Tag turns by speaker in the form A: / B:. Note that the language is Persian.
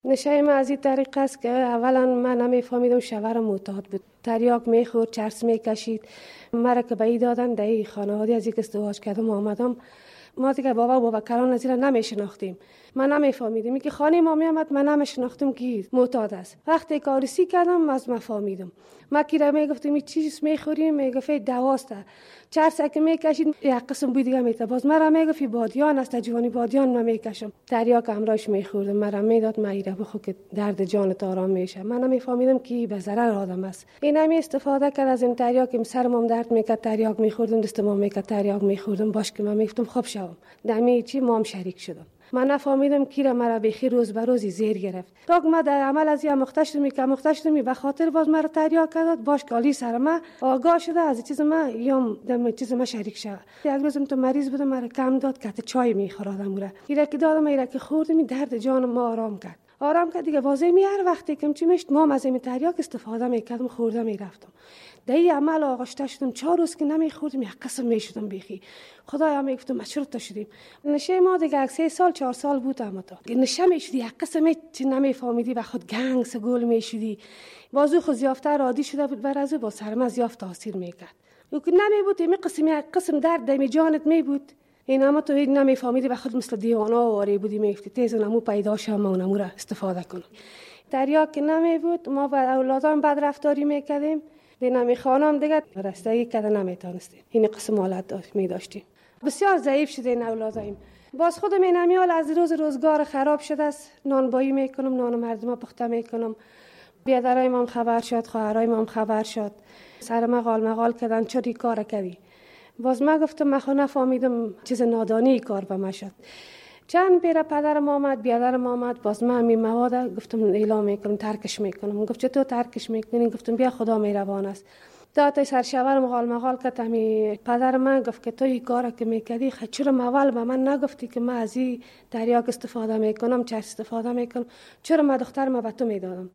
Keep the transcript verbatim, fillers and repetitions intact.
A: نشه ما از این طریق است که اولا من نمیفهمیدم شوهرم معتاد بود، تریاک میخورد، چرس میکشید. مرا که به ای دادن در این خانواده از یک ازدواج کردم آمدم، ما دیگه بابا بابا کران از این نمیشناختیم، من نمیفهمیدم که خانه ما میامد، من نمیشناختم که معتاد است. وقتی کارسی کردم از ما فهمیدم. ما کی را میگفتم این چیز میخوریم، میگفت دواست، چرس که میکشید یک قسم بوی دیگه میته، باز مرا میگفت بادیان است، جوانی بادیان من میکشم. تریاک امراش میخوردم، مرا میداد ما ایره بخو که درد جانت آرام میشه. من نمیفهمیدم که به ضرر آدم است. این همی استفاده کرد از این تریاک، سرم درد میکرد تریاک میخوردم، دستم میکرد تریاک میخوردم، باش که من میگفتم خوب شوم. دمی چی مام شریک شدم. من نفهمیدم کی را مرا بخیر روز به روز زیر گرفت. تا ما در عمل از یا مختشم که مختشم به خاطر باز مرا تریاک کرد، باش کالی سر ما آگاه شده از چیز ما یا دم چیز ما شریک شد. یک روزم تو مریض بودم، مرا کم داد که چای میخوردم مرا. ایرا که دادم، ایرا که خوردم، درد جان ما آرام کرد. آرام کرد دیگه. واضح می هر وقتی که چی میشت ما از این تریاک استفاده میکردم، خوردم میرفتم. دایی عمل آغشته شدم، چهار روز که نمیخوردم یک قسم میشدم بیخی. خدایا میگفتم چرا تا شدیم. نشه ما دیگه سه سال چهار سال بودم تا نشه میشدی یک قسم چی نمیفهمیدی و خود گنگ سگول میشدی. بازو خود زیافته عادی شده بود، بر از با سرما زیافت تاثیر میکرد. و که نمیبود می قسم یک قسم درد دمی جانت میبود. این اما تو نمیفهمیدی و خود مثل دیوانا آواره بودی، میگفتی تیز نمو پیدا شم و نمو را استفاده کنم. تریاک که نمیبود، ما با اولادان بد رفتاری میکردیم. نمی خانم دیگه رستگی کرده نمیتونستیم. این قسم حالت داشت می داشتیم. بسیار ضعیف شده این اولادایم. باز خودم این امیال از روز روزگار خراب شده است. نان بایی میکنم، نان مردم پخته میکنم. بیادرای ما خبر شد، خواهرای ما خبر شد. سر ما غال مغال کردن چوری کار کردی. باز ما گفتم من خود نفهمیدم چیز نادانی کار به ما شد. چند پیره پدرم آمد، بیادرم آمد، باز من می مواد گفتم اعلام میکنم، ترکش میکنم. گفت چطور ترکش میکنی؟ گفتم بیا خدا مهربان است. تا تا سرشاور مغال مغال کرد. می پدر من گفت که تو این کارا که میکردی چرا اول به من نگفتی که من از این تریاک استفاده میکنم، چه استفاده میکنم، چرا ما دخترم به تو میدادم؟